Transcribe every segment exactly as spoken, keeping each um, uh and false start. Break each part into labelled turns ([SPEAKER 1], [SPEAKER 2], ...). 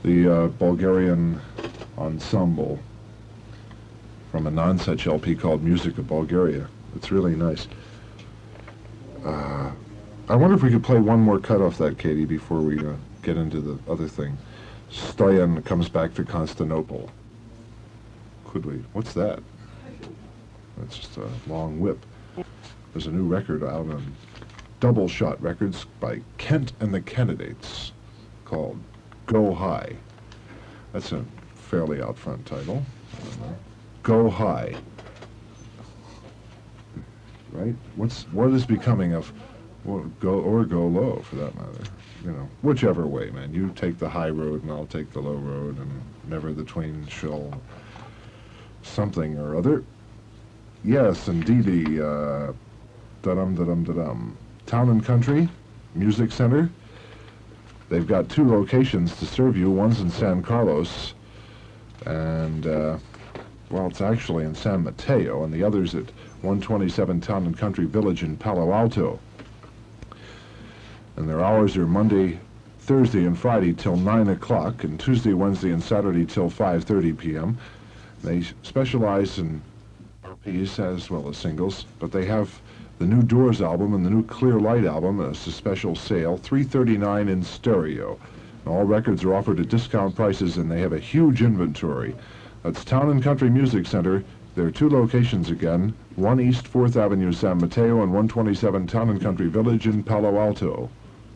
[SPEAKER 1] the uh, Bulgarian ensemble from a non-such L P called Music of Bulgaria. It's really nice. Uh, I wonder if we could play one more cut off that, Katie, before we uh, get into the other thing. Stoyan comes back to Constantinople. Could we? What's that? That's just a long whip. There's a new record out on Double Shot Records by Kent and the Candidates called Go High. That's a fairly out front title. Go High. Right? What's what is becoming of well, go or go low for that matter? You know, whichever way, man. You take the high road and I'll take the low road, and never the twain shall something or other. Yes, indeedy. Uh, da-dum, da-dum, da-dum. Town and Country Music Center. They've got two locations to serve you. One's in San Carlos, and, uh, well, it's actually in San Mateo, and the other's at one twenty-seven Town and Country Village in Palo Alto. And their hours are Monday, Thursday, and Friday till nine o'clock, and Tuesday, Wednesday, and Saturday till five thirty p m They specialize in R Ps as well as singles, but they have the new Doors album and the new Clear Light album as a special sale, three thirty-nine in stereo. And all records are offered at discount prices, and they have a huge inventory. That's Town and Country Music Center. There are two locations again, one East fourth Avenue, San Mateo, and one twenty-seven Town and Country Village in Palo Alto.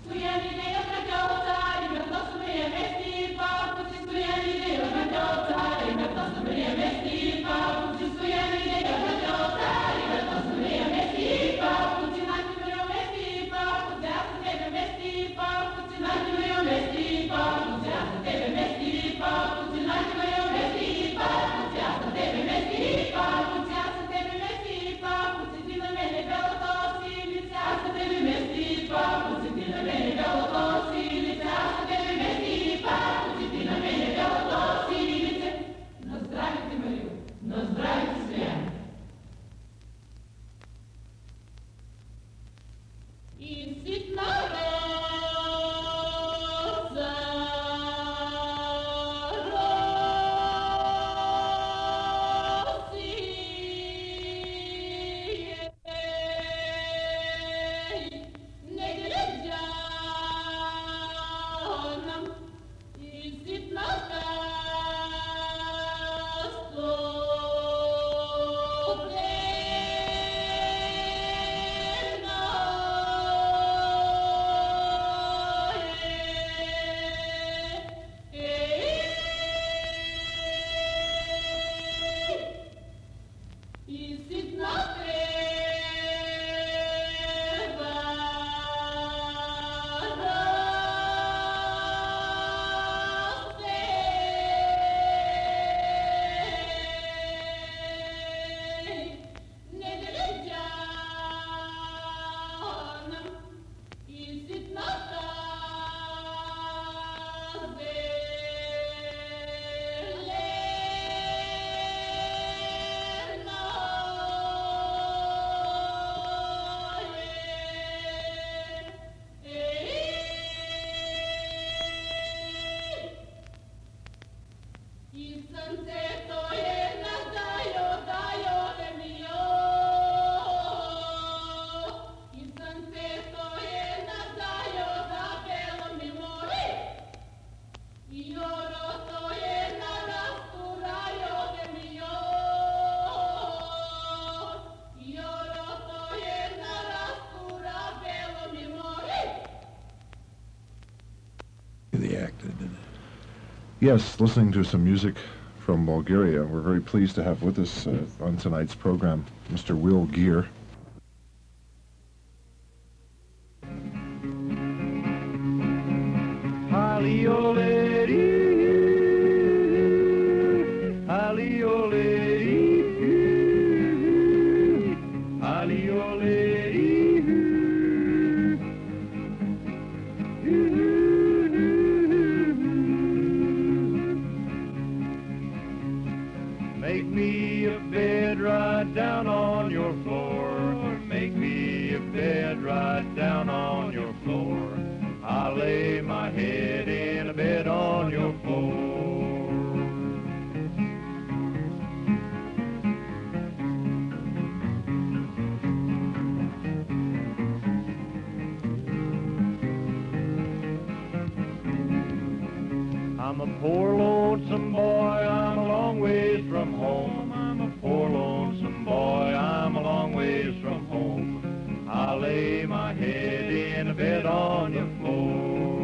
[SPEAKER 1] Yes, listening to some music from Bulgaria. We're very pleased to have with us uh, on tonight's program Mister Will Geer.
[SPEAKER 2] Make me a bed right down on your floor. Make me a bed right down on your floor. I'll lay my head in a bed on your floor. I'm a poor lonesome boy, I'm a long ways from home. I'm a poor lonesome boy, I'm a long ways from home. I lay my head in a bed on the floor.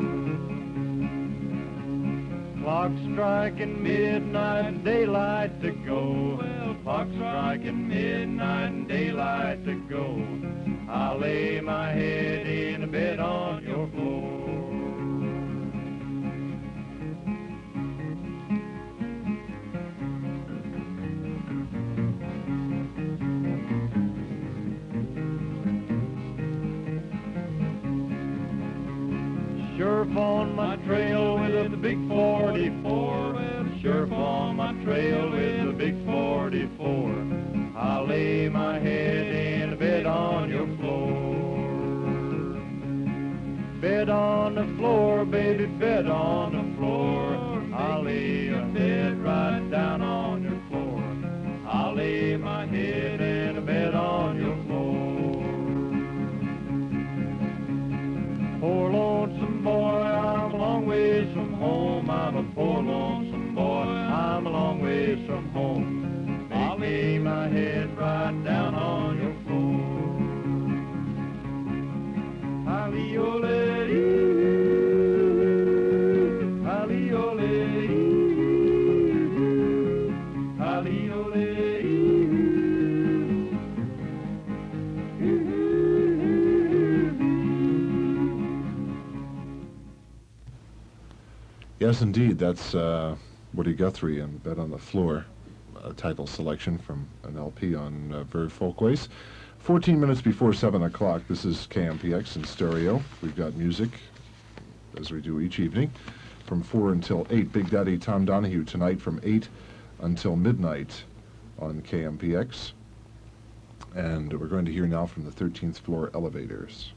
[SPEAKER 2] Clock striking midnight and daylight to go. Well, clock striking midnight and daylight to go. I lay my head in a bed on your floor. Sheriff on my trail with a big forty-four. Well, sheriff on my trail with a big forty-four. I lay my head in a bed on your floor. Bed on the floor, baby, bed on the floor. I'll lay your head right down on your floor. I'll lay my head in a bed on your floor. Poor lonesome boy, I'm a long ways from home. I'm a poor lonesome boy, I'm a long ways from home. I'll lay my head right down on your floor. Halley-ole-ee, halley-ole-ee, halley-ole-ee.
[SPEAKER 1] Yes, indeed. That's uh, Woody Guthrie and Bed on the Floor, a title selection from an L P on uh, Verve Folkways. fourteen minutes before seven o'clock, this is K M P X in stereo. We've got music, as we do each evening, from four until eight. Big Daddy Tom Donahue tonight from eight until midnight on K M P X. And we're going to hear now from the thirteenth Floor Elevators.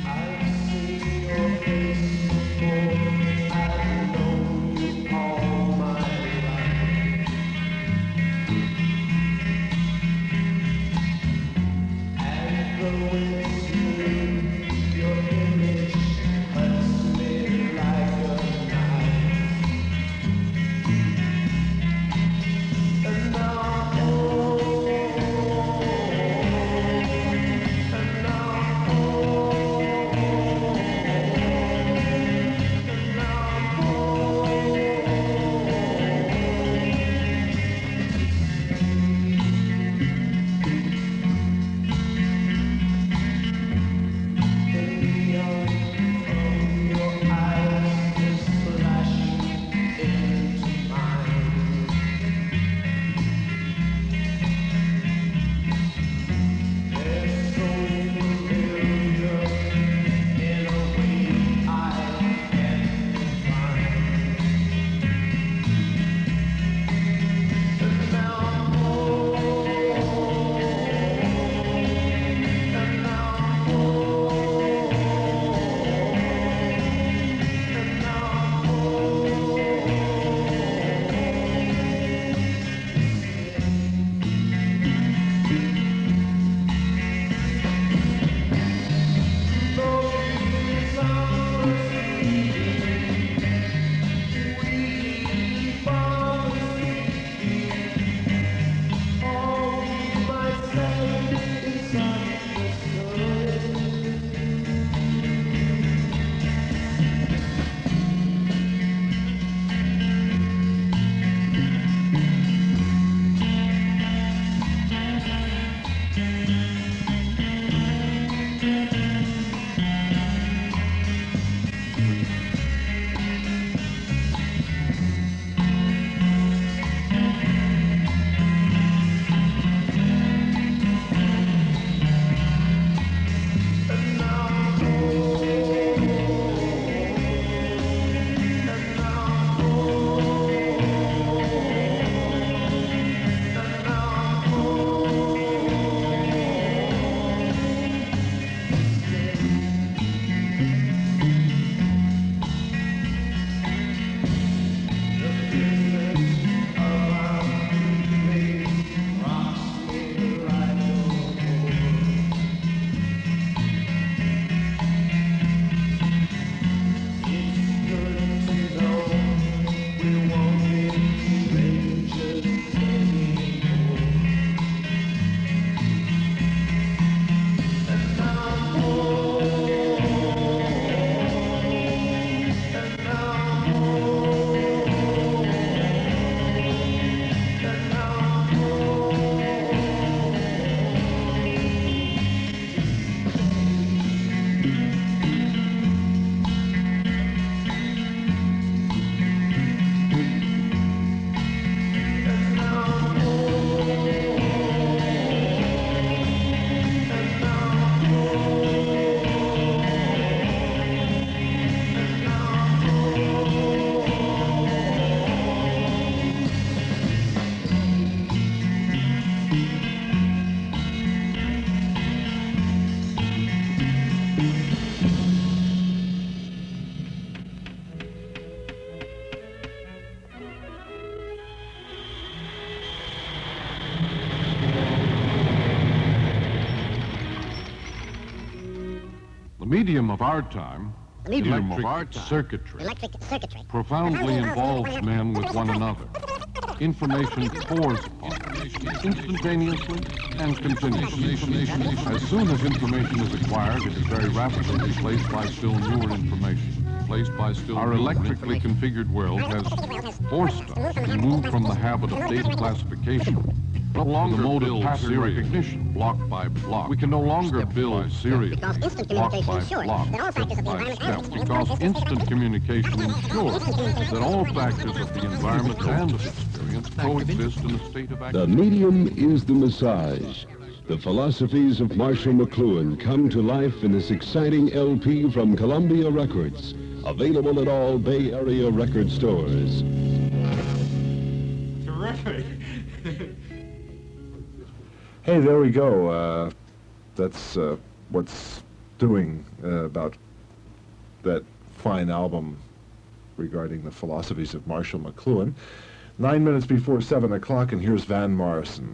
[SPEAKER 3] I've seen your face before, I know you all. medium of our time,
[SPEAKER 4] The medium
[SPEAKER 3] electric
[SPEAKER 4] of our time.
[SPEAKER 3] circuitry,
[SPEAKER 4] Electric circuitry.
[SPEAKER 3] profoundly involves men with one another. Information pours upon them, instantaneously and continuously. As soon as information is acquired, it is very rapidly replaced by still newer information. Placed by still Our electrically configured world has forced us to move from the habit of data classification, no longer the mode of pattern recognition, block by block. We can no longer build serial,
[SPEAKER 4] Because instant
[SPEAKER 3] block
[SPEAKER 4] communication
[SPEAKER 3] by
[SPEAKER 4] ensures
[SPEAKER 3] block,
[SPEAKER 4] that all factors
[SPEAKER 3] step
[SPEAKER 4] of the
[SPEAKER 3] by
[SPEAKER 4] environment
[SPEAKER 3] step,
[SPEAKER 4] and
[SPEAKER 3] because instant communication ensures that all factors of the environment and of experience coexist in a state of
[SPEAKER 5] The
[SPEAKER 3] activity.
[SPEAKER 5] medium is the massage. The philosophies of Marshall McLuhan come to life in this exciting L P from Columbia Records, available at all Bay Area record stores.
[SPEAKER 2] Terrific.
[SPEAKER 1] Hey, there we go. Uh, that's uh, what's doing uh, about that fine album regarding the philosophies of Marshall McLuhan. Nine minutes before seven o'clock, and here's Van Morrison.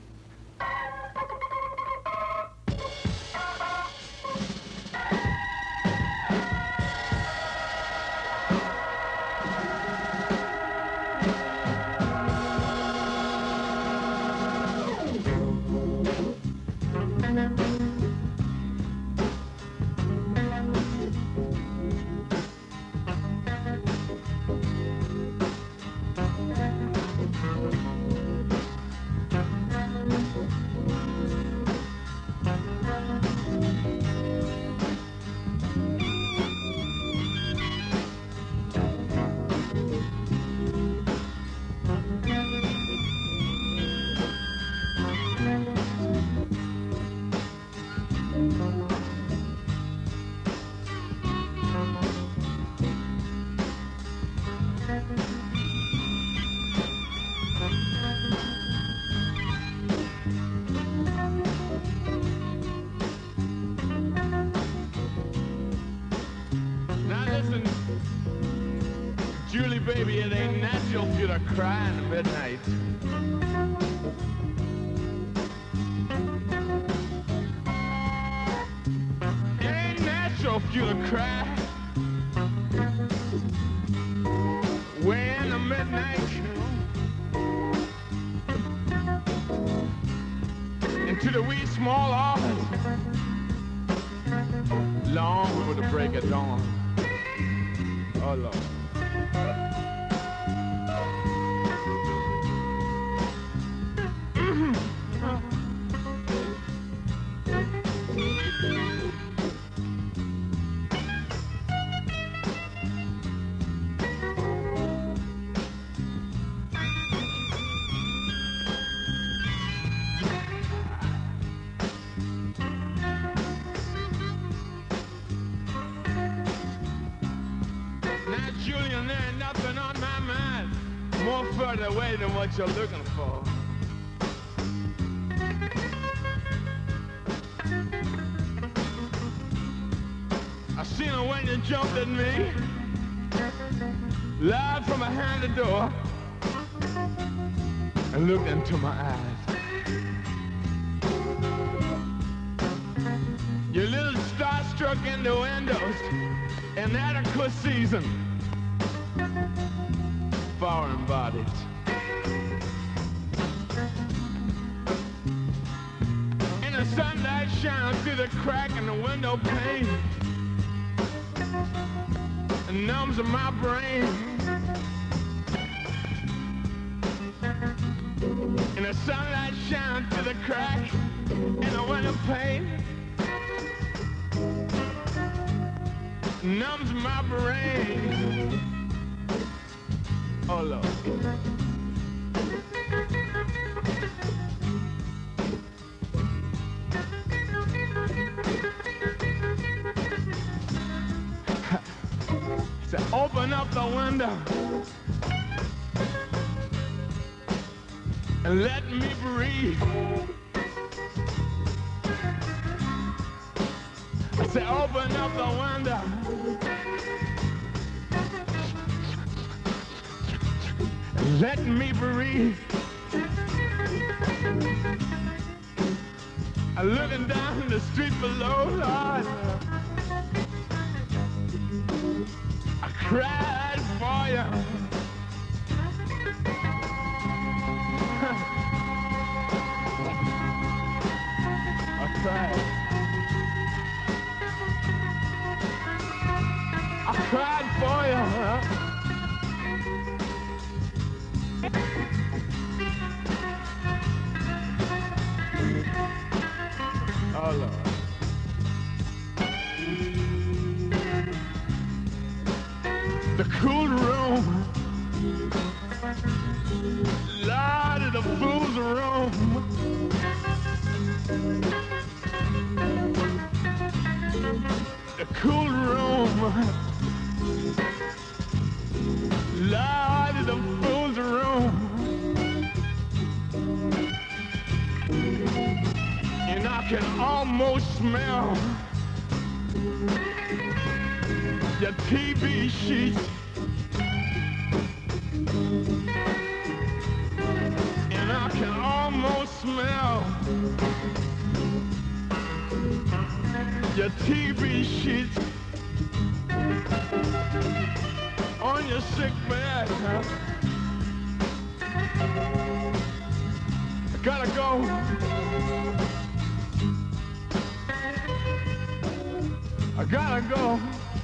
[SPEAKER 2] Now listen, Julie, baby, it ain't natural for you to cry in the midnight. It ain't natural for you to cry way in the midnight. Into the wee small hours, long before the break of dawn. Oh, Lord. Now, Julian, there ain't nothing on my mind more further away than what you're looking for. I seen her when you jumped at me, loud from behind the door, and looked into my eyes. You're a little starstruck in the windows, inadequate season, foreign bodies. And the sunlight shines through the crack in the window pane and numbs my brain. And the sunlight shines through the crack in the window pane, numbs my brain. Oh, Lord. So open up the window and let me breathe. I said, open up the window and let me breathe. I'm looking down the street below, Lord. cried for you. I cried. I cried for you. Oh, Lord. The cool room, Lord, the fool's room. The cool room, Lord, the fool's room. And I can almost smell your T V sheets. And I can almost smell your T V sheets on your sick bed. I gotta go. I gotta go.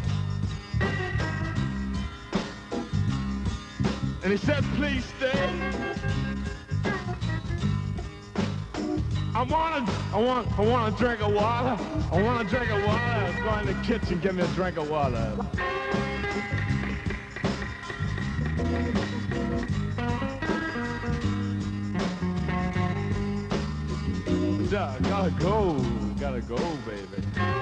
[SPEAKER 2] And he said, please stay. I want I want, I want a drink of water. I want a drink of water. Go in the kitchen, give me a drink of water. Yeah, gotta go, gotta go, baby.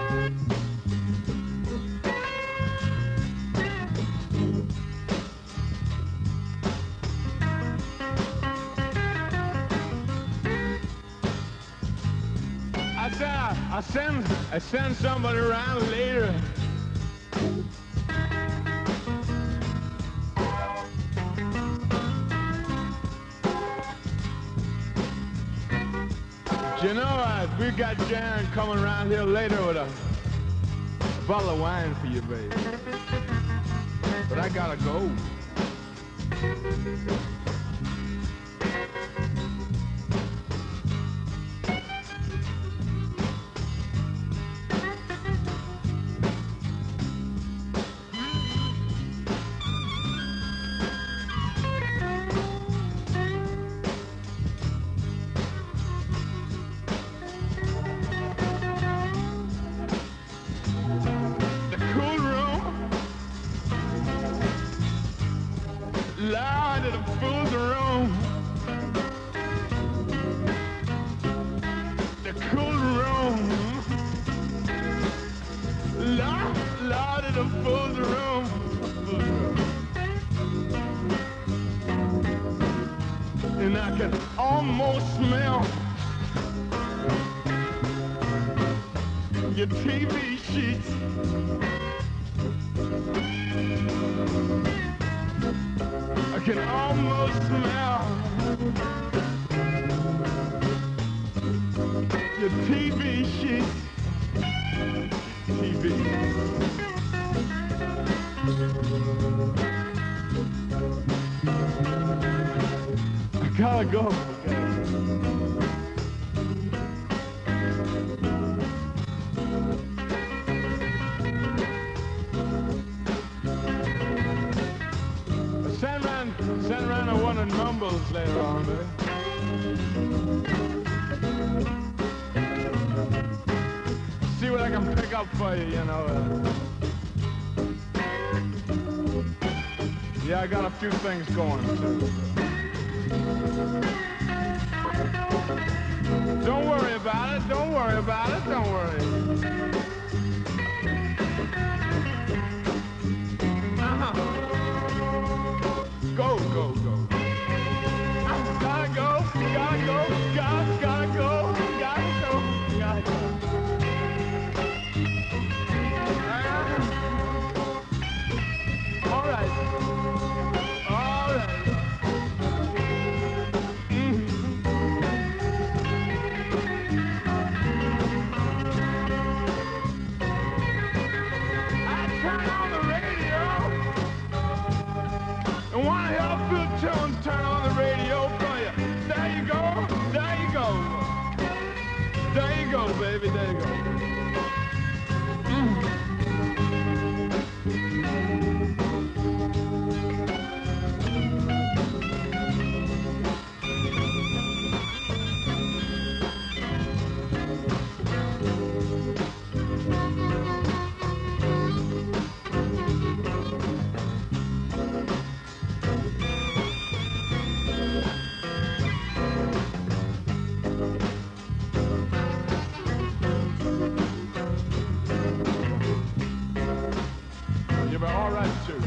[SPEAKER 2] I said, I send, I send somebody around later. You know, uh, we got Jan coming around here later with a, a bottle of wine for you, baby. But I gotta go. Lord, the fool's room. The cool room. Lord, Lord, the fool's room. And I can almost smell your T V sheets. I can almost smell your T V sheets. T V. I gotta go. Send around, send around a one of numbers later on, baby. See what I can pick up for you, you know. Uh, yeah, I got a few things going too. Don't worry about it, don't worry about it, don't worry. Uh-huh. Go, go, go. Gotta go, gotta go, gotta, gotta go, gotta go, gotta go. Uh, all right, all right. Mm-hmm. I turn on the radio. tunes, turn on the radio for you. There you go, there you go. There you go, baby, there you go. Mm. You'll be all right, too.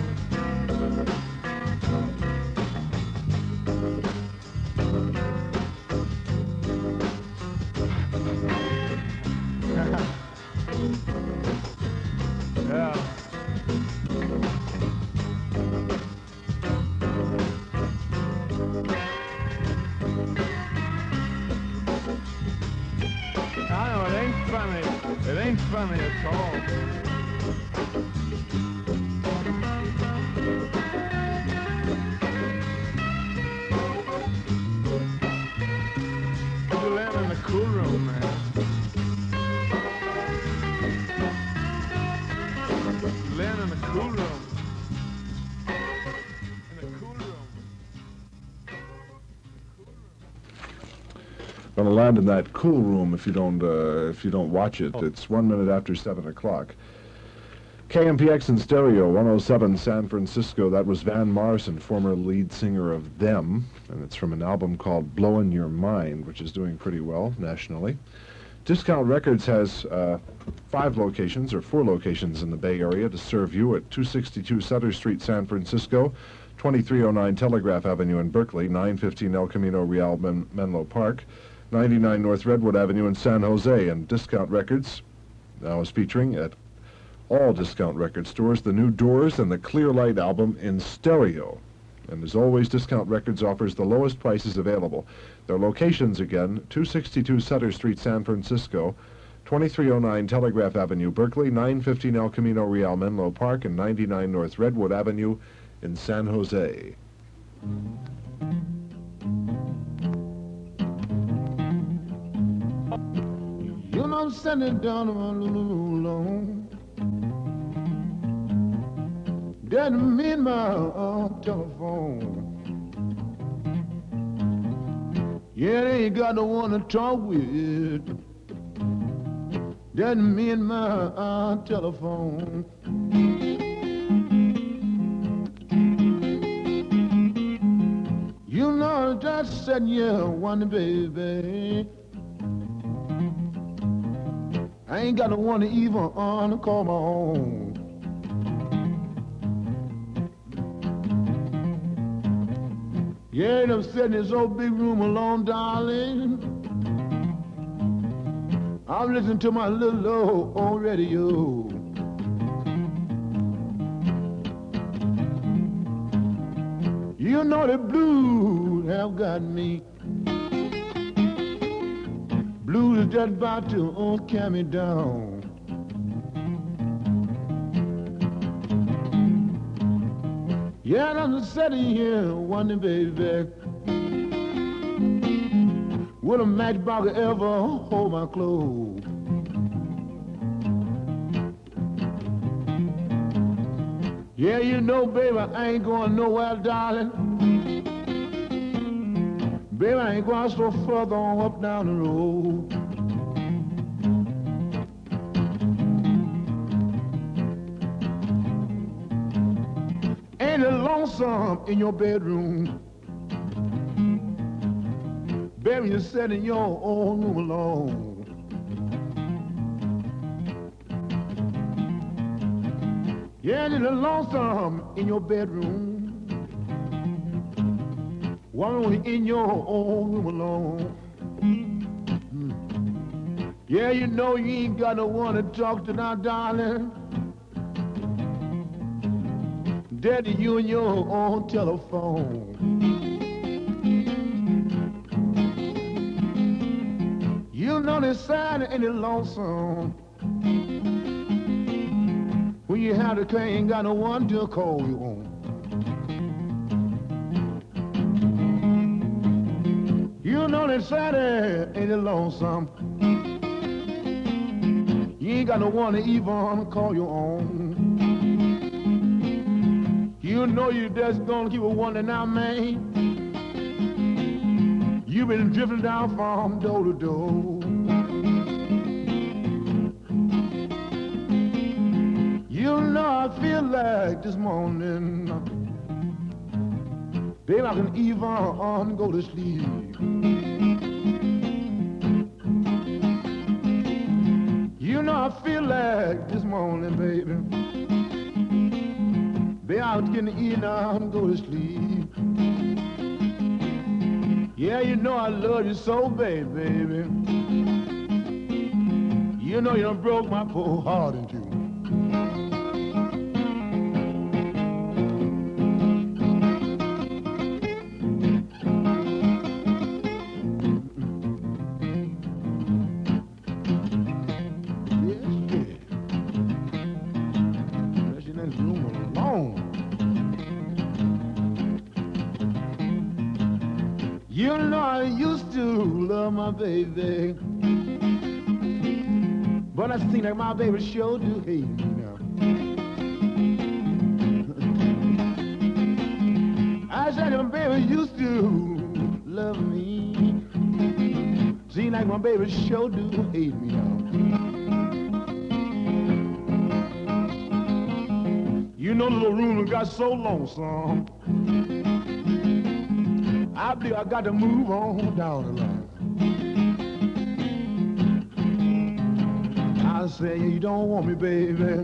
[SPEAKER 2] Yeah. I know, it ain't funny. It ain't funny at all. You land in the cool room, man. You land in the cool room. In the cool room.
[SPEAKER 1] Gonna land in that cool room if you don't uh, if you don't watch it. It's one minute after seven o'clock. K M P X in stereo, one oh seven San Francisco. That was Van Morrison, former lead singer of Them, and it's from an album called Blowin' Your Mind, which is doing pretty well nationally. Discount Records has uh, five locations, or four locations in the Bay Area to serve you at two sixty-two Sutter Street, San Francisco, twenty-three oh nine Telegraph Avenue in Berkeley, nine fifteen El Camino Real Men- Menlo Park, ninety-nine North Redwood Avenue in San Jose. And Discount Records now is featuring at all Discount Record stores the new Doors and the Clear Light album in stereo. And as always, Discount Records offers the lowest prices available. Their locations again, two sixty-two Sutter Street, San Francisco, twenty-three oh nine Telegraph Avenue, Berkeley, nine fifteen El Camino Real Menlo Park, and ninety-nine North Redwood Avenue in San Jose.
[SPEAKER 4] You know, I'm sitting down on a little alone. That me and my uh, telephone. Yeah, they ain't got no one to talk with. That me and my uh, telephone. You know, just sitting here wondering, baby. I ain't got no one to even on to call my own. Yeah, I'm sitting in this old big room alone, darling. I'm listening to my little old, old radio. You know the blues have got me. Blues is just about to uh, carry me down. Yeah, I'm sitting here wondering, baby, will a matchbox ever hold my clothes? Yeah, you know, baby, I ain't going nowhere, darling. Baby, I ain't going so further on up down the road. Ain't it lonesome in your bedroom? Baby, you sit in your own room alone. Yeah, ain't it lonesome in your bedroom? One in your own room alone. Mm. Yeah, you know you ain't got no one to talk to now, darling. Daddy, you and your own telephone. You know this sad and it's lonesome. When you have to ain't got no one to call you on. ain't sad, ain't it lonesome? You ain't got no one to even call your own. You know you just gonna keep a wondering now, man. You've been drifting down from door to door. You know I feel like this morning, baby, I can even go to sleep. You know I feel like this morning, baby, baby, I can even go to sleep. Yeah, you know I love you so, baby, baby. You know you done broke my poor heart in two. You know I used to love my baby, but I seem like my baby sure do hate me now. I said my baby used to love me, seem like my baby sure do hate me now. You know the little room got so lonesome, I believe I got to move on down the line. I say, you don't want me, baby.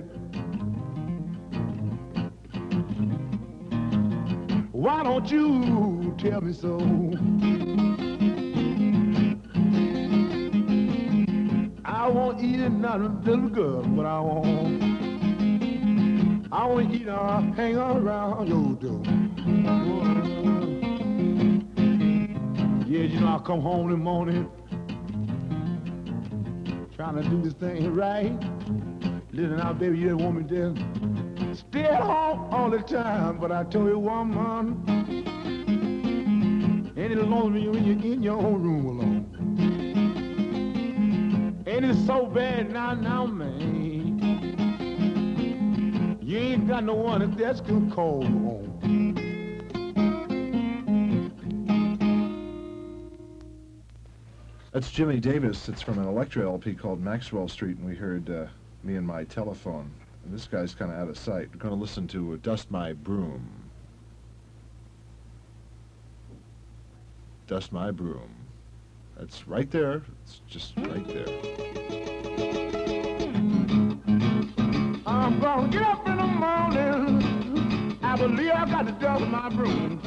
[SPEAKER 4] Why don't you tell me so? I won't eat another little girl, but I won't. I won't eat her hang around your door. Yeah, you know I come home in the morning, trying to do this thing right. Listen out, baby, you didn't want me there. Stay at home all the time, but I told you, woman, ain't it alone when you're in your own room alone? Ain't it so bad now, now, man? You ain't got no one that's gonna call you home.
[SPEAKER 1] That's Jimmy Davis. It's from an Electra L P called Maxwell Street, and we heard uh, Me and My Telephone. And this guy's kind of out of sight. We're going to listen to uh, Dust My Broom. Dust My Broom. That's right there. It's just right there.
[SPEAKER 4] I'm gonna get up in the morning, I believe I got to dust my broom.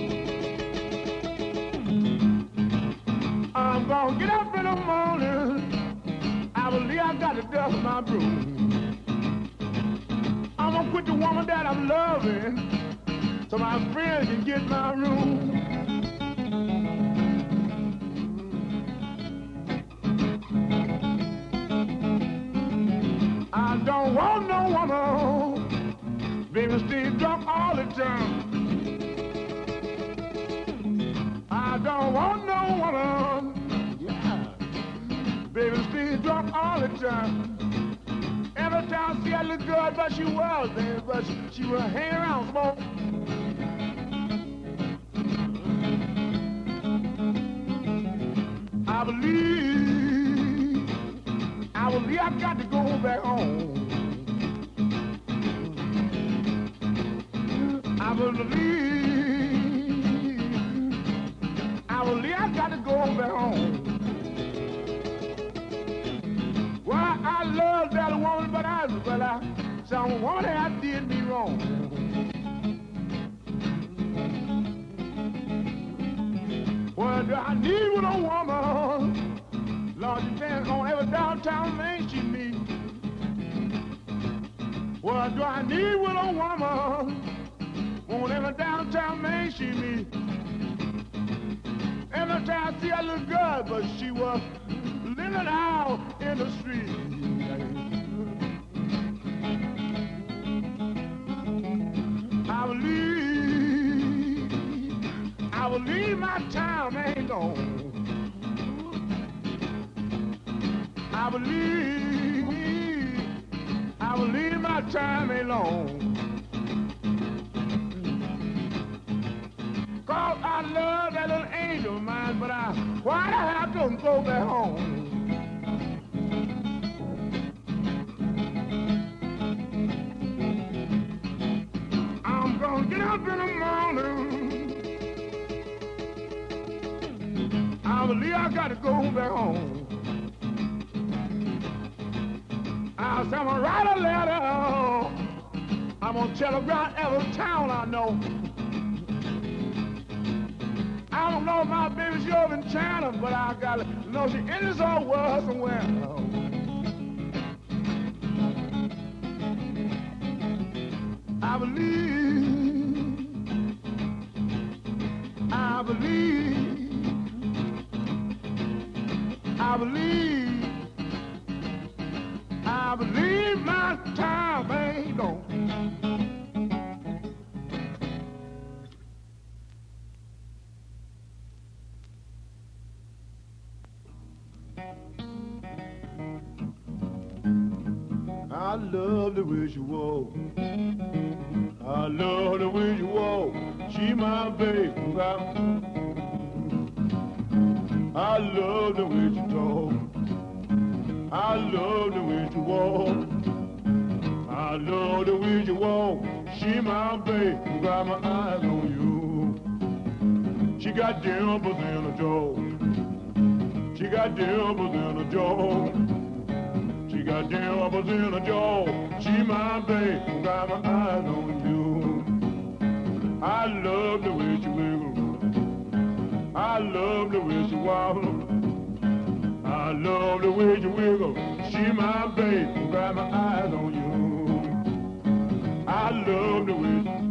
[SPEAKER 4] I'm gonna get up in the morning, I believe I got to dust my broom. I'm gonna quit the woman that I'm loving, so my friends can get my room. I don't want no woman, baby, stay drunk all the time. I don't want no woman, yeah, baby, stay drunk all the time. Every time I see her look good, but she was, baby, but she, she was hanging around smoke. I believe, I believe I got to go back home. I believe, I believe I got to go back home. Well, I love that woman, but I, but I, some woman I did me wrong. Well, do I need with a woman? Lord, you can't on every downtown Main Street me. Well, do I need with a woman? On every downtown Main Street me. Every time I see her look good, but she was living out in the street. I believe, I believe my time ain't gone. I believe, I believe my time ain't long. Cause I love that little angel of mine, but I, why I have to go back home? I'm gonna get up in the morning. I believe I gotta go back home. I'm gonna write a letter. I'm gonna telegraph every town I know. I don't know if my baby's over in China, but I gotta know she in this old world somewhere. I believe, I believe, I believe, I believe my time ain't gone. I love the way she walk. I love the way you walk. She my baby. I love the way you talk. I love the way you walk. I love the way you walk. She my baby. Got my eyes on you. She got dimples in her jaw. She got dimples in her jaw. She got dimples in her jaw. She my baby. Got my eyes on you. I love the way she wiggle. I love the way she wobble. I love the way you wiggle. She my baby. Got my eyes on you. I love the way she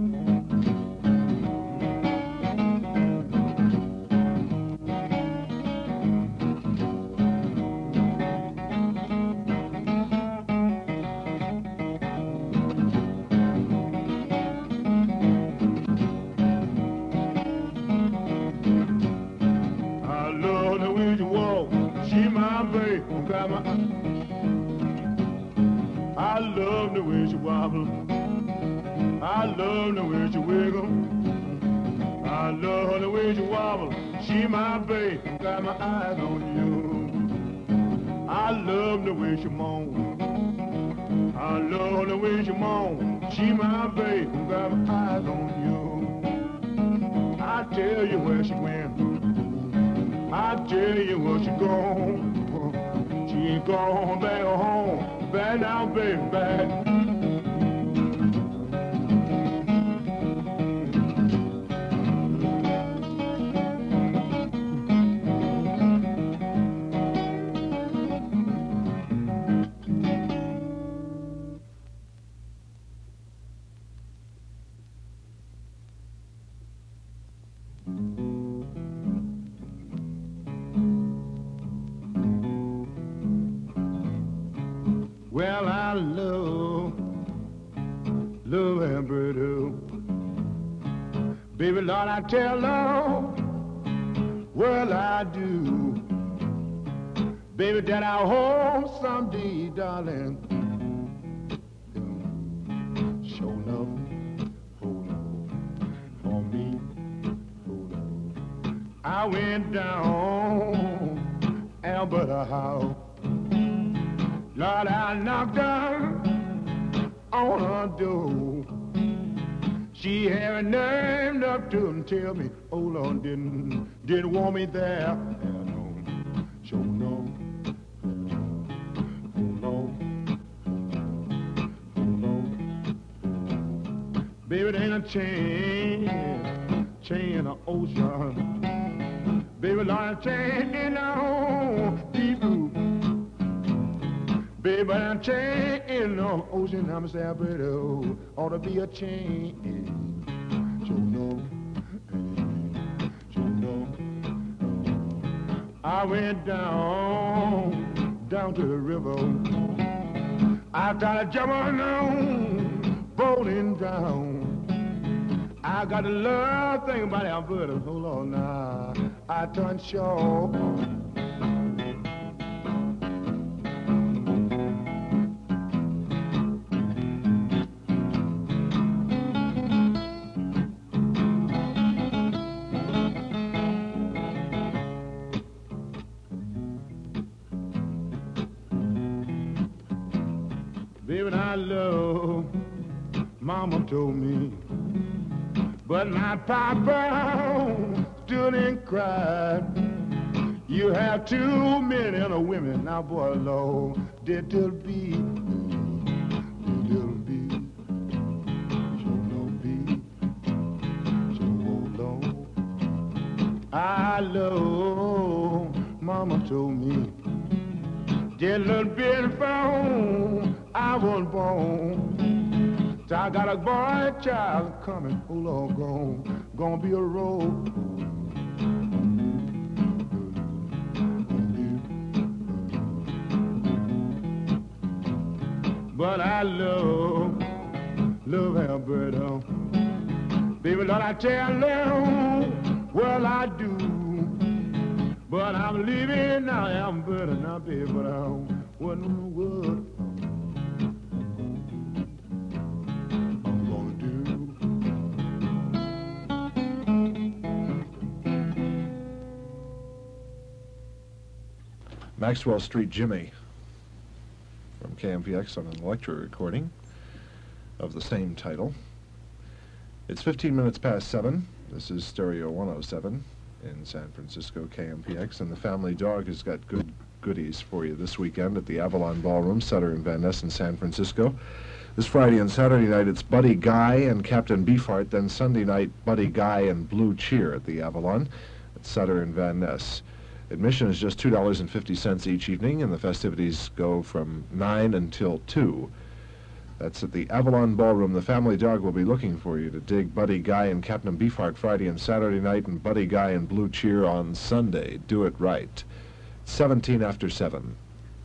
[SPEAKER 4] I love the way she wobble. I love the way she wiggle. I love the way she wobble. She my babe, got my eyes on you. I love the way she moan. I love the way she moan. She my babe, got my eyes on you. I tell you where she went. I tell you where she gone. She ain't gone back home. Back now, baby, back. Well, I love, love and Berto. Baby, Lord, I tell Lord, well, I do. Baby, that I'll hold someday, darling. Show enough, hold on for me, hold on. I went down Alberta House. Lord, I knocked down on her door. She had a nerve enough to tell me, oh Lord, didn't, didn't want me there. Yeah, no, sure no. Oh Lord, oh Lord. Baby, there ain't a chain, chain of ocean. Baby, Lord, a chain in the deep blue. Baby, I'm chain in the ocean, I'm a Alberta, ought to be a chain. So no, so no. I went down, down to the river. I started jumping on, boating down. I got to learn a thing about Alberta, hold on now. I turned short. Baby, I love, Mama told me. But my papa stood and cried. You have too many other women now, boy, Lord. Did till be, did till be, sure no be, sure Lord. I love, Mama told me. Just a little bit from I was born. So I got a boy child coming, oh Lord, gone, gonna be a road. But I love, love Alberta. Baby, Lord, I tell them, well, I do. But I'm leaving now, Alberta, now, baby, but I wouldn't know what I'm gonna
[SPEAKER 1] do. Maxwell Street Jimmy from K M P X on an Electra recording of the same title. It's fifteen minutes past seven. This is Stereo one oh seven in San Francisco, K M P X, and the Family Dog has got good goodies for you this weekend at the Avalon Ballroom, Sutter and Van Ness in San Francisco. This Friday and Saturday night, it's Buddy Guy and Captain Beefheart. Then Sunday night, Buddy Guy and Blue Cheer at the Avalon at Sutter and Van Ness. Admission is just two dollars and fifty cents each evening, and the festivities go from nine until two. That's at the Avalon Ballroom. The Family Dog will be looking for you to dig Buddy Guy and Captain Beefheart Friday and Saturday night, and Buddy Guy and Blue Cheer on Sunday. Do it right. seventeen after seven.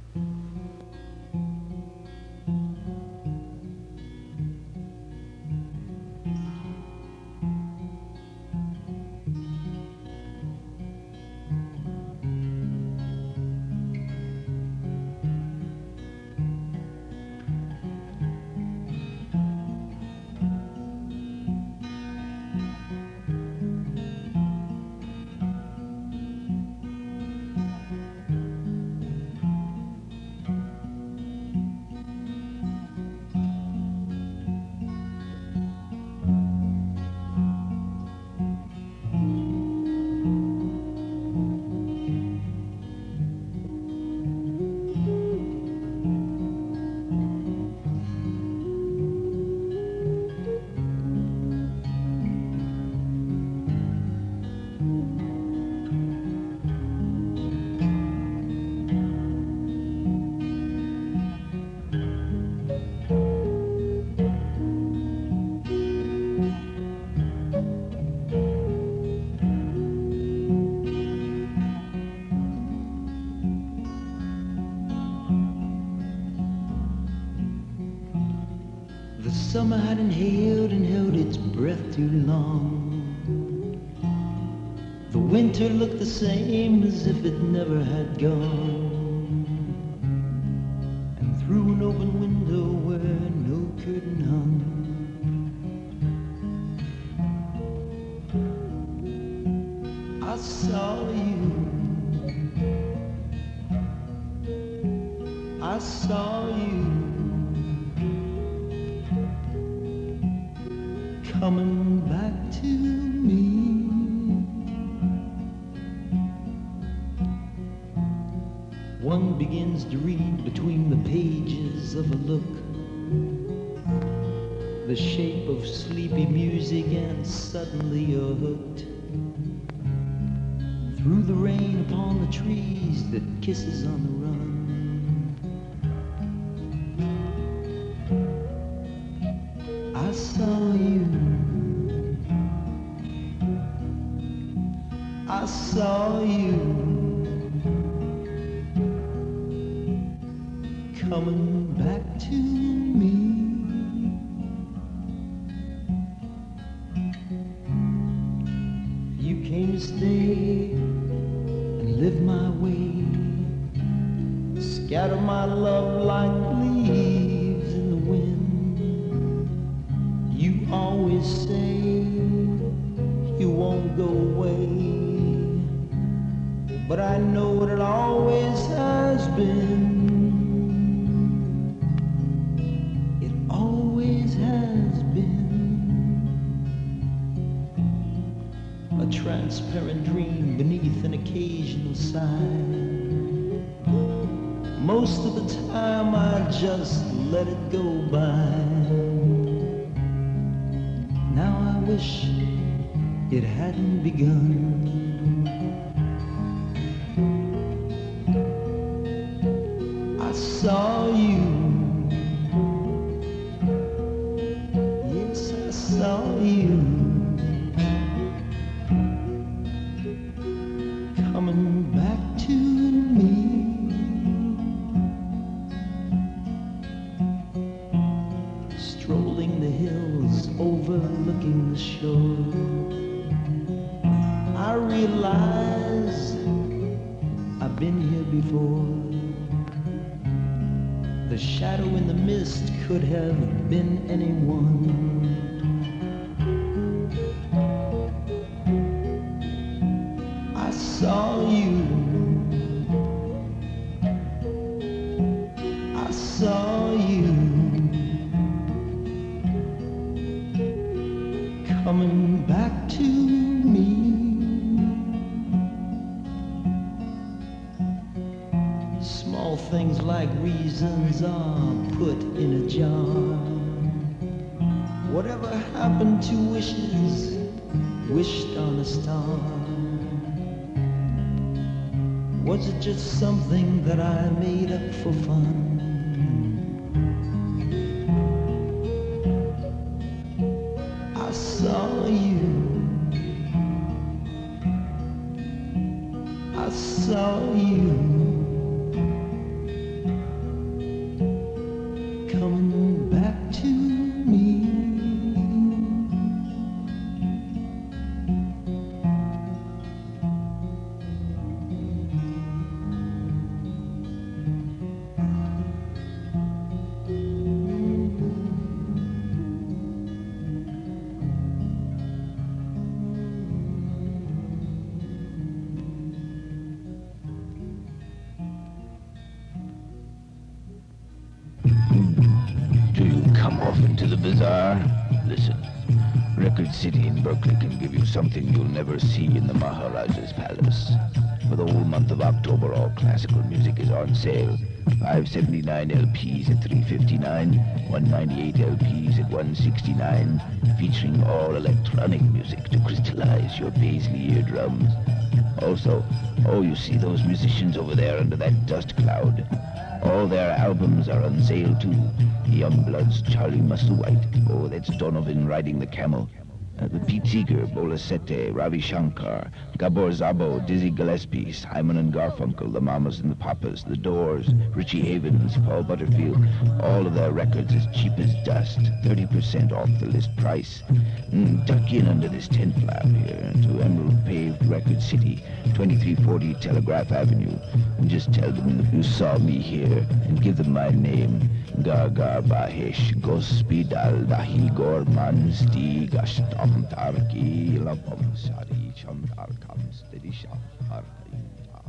[SPEAKER 6] The summer had inhaled and held its breath too long. The winter looked the same as if it never had gone. And through an open window where no curtain hung, I saw you. I saw you. Coming back to me. One begins to read between the pages of a look, the shape of sleepy music, and suddenly you're hooked. Through the rain upon the trees that kisses on the run, I saw you. I saw you coming back to me. You came to stay and live my way, scatter my love like leaves in the wind. You always say you won't go away, but I know what it always has been. transparent dream beneath an occasional sigh. Most of the time I just let it go by. Now I wish it hadn't begun. I saw you, yes I saw you, coming back to me. Strolling the hills, overlooking the shore, I realize I've been here before. The shadow in the mist could have been anyone. I saw you, I saw you, coming back to me. Small things like reasons are put in a jar. Whatever happened to wishes wished on a star? Was it just something that I made up for fun? I saw you, I saw you, coming back to me.
[SPEAKER 7] To the bazaar? Listen, Record City in Berkeley can give you something you'll never see in the Maharaja's palace. For the whole month of October, all classical music is on sale. five seventy-nine L Ps at three fifty-nine, one ninety-eight L Ps at one sixty-nine, featuring all electronic music to crystallize your Paisley eardrums. Also, oh, you see those musicians over there under that dust cloud? All their albums are on sale too. Youngbloods, Charlie Musselwhite, oh, that's Donovan riding the camel. Uh, the Pete Seeger, Bola Sette, Ravi Shankar, Gabor Szabo, Dizzy Gillespie, Simon and Garfunkel, the Mamas and the Papas, the Doors, Richie Havens, Paul Butterfield, all of their records as cheap as dust, thirty percent off the list price. Mm, duck in under this tent flap here to Emerald Paved Record City, twenty-three forty Telegraph Avenue, and just tell them you saw me here, and give them my name, Gaga Bahesh Gospidal Dahi Gorman Stig Ashtam Tarki Labam Sari Chandar Kams Dedisha Arkain.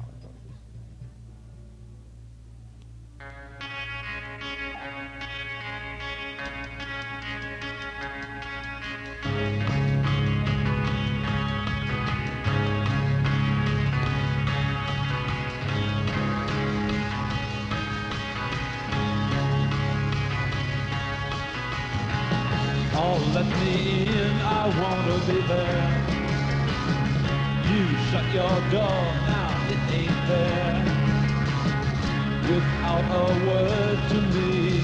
[SPEAKER 2] Oh, let me in, I wanna be there. You shut your door, now it ain't there. Without a word to me,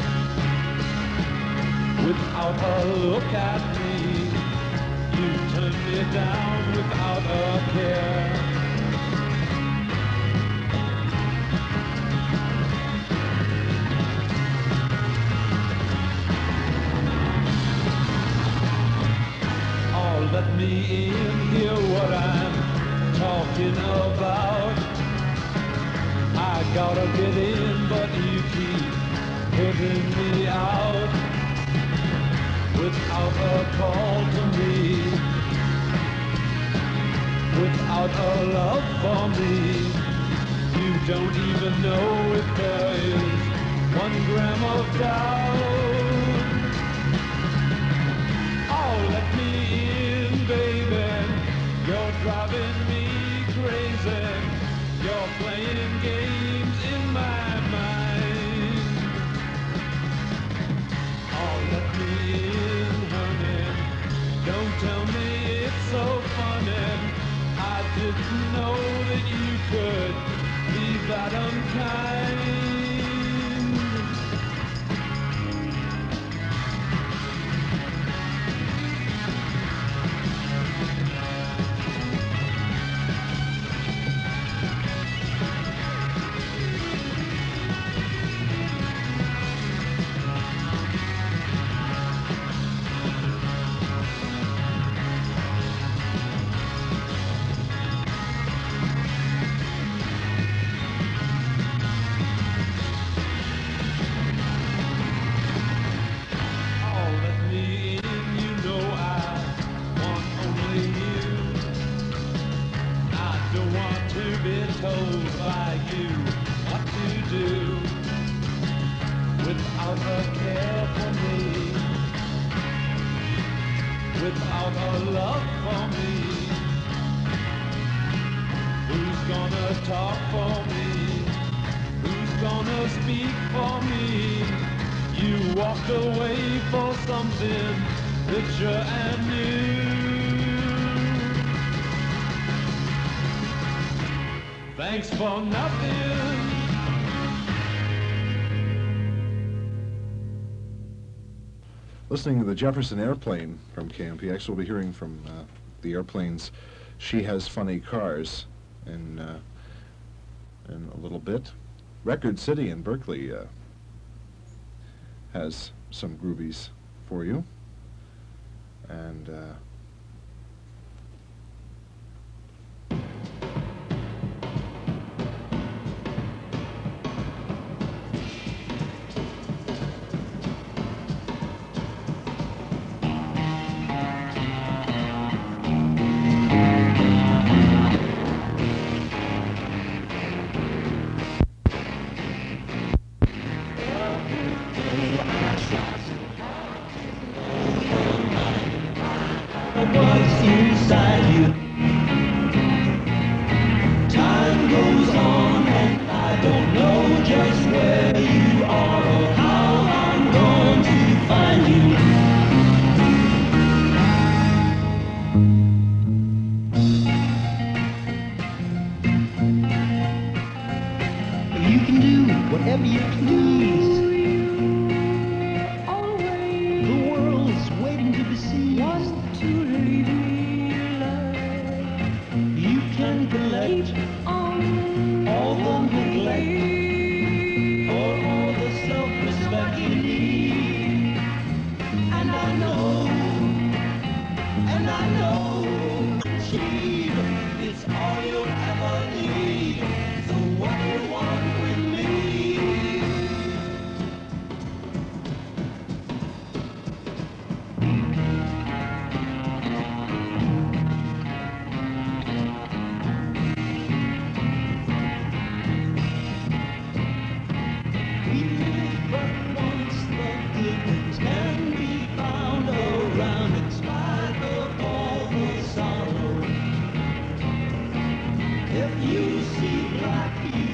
[SPEAKER 2] without a look at me, you turn me down without a care. Let me in, hear what I'm talking about. I gotta get in, but you keep putting me out. Without a call to me, without a love for me, you don't even know if there is one gram of doubt. Oh, let me in, baby, you're driving me crazy. You're playing games in my mind. Oh, let me in, honey. Don't tell me it's so funny. I didn't know that you could be that unkind. Told by you what to do without a care for me, without a love for me. Who's gonna talk for me? Who's gonna speak for me? You walked away for something richer and new. Thanks for nothing.
[SPEAKER 1] Listening to the Jefferson Airplane from K M P X, we'll be hearing from uh, the Airplanes' She Has Funny Cars in, uh, in a little bit. Record City in Berkeley uh, has some groovies for you. And uh,
[SPEAKER 6] what's inside you. Time goes on and I don't know just where you are or how I'm going to find you. You can do whatever you please. The world's waiting to be seized. You can collect all the neglect or all the self-respect you need. And I know, and I know, achieve, it's all you'll ever need. So what do you want with me? If you see black, you